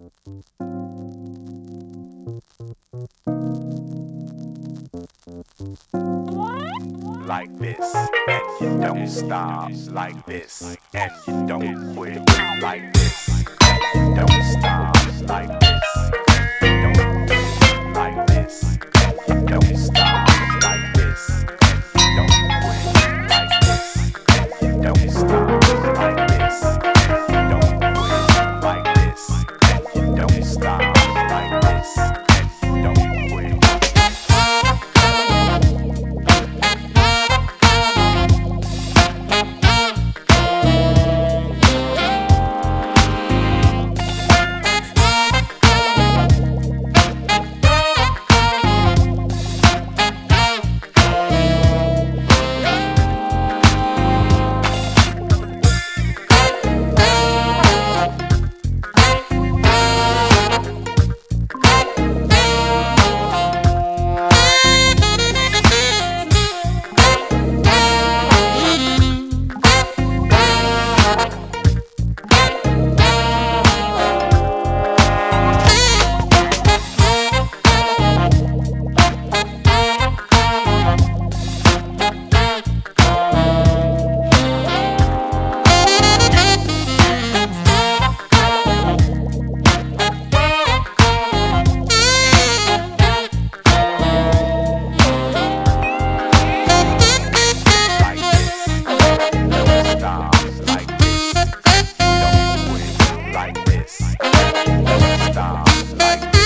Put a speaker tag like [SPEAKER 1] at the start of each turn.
[SPEAKER 1] Like this, and you don't stop. Like this, and you don't quit. Like this, and you don't stop. Like this, and you don't quit. Like this, and you don't stop. Like this, and you don't quit. Like this, and you don't stop. Like this, and you don't quit. Like this, and you don't stop. Like this, and you don't quit. Like this, don't stop, like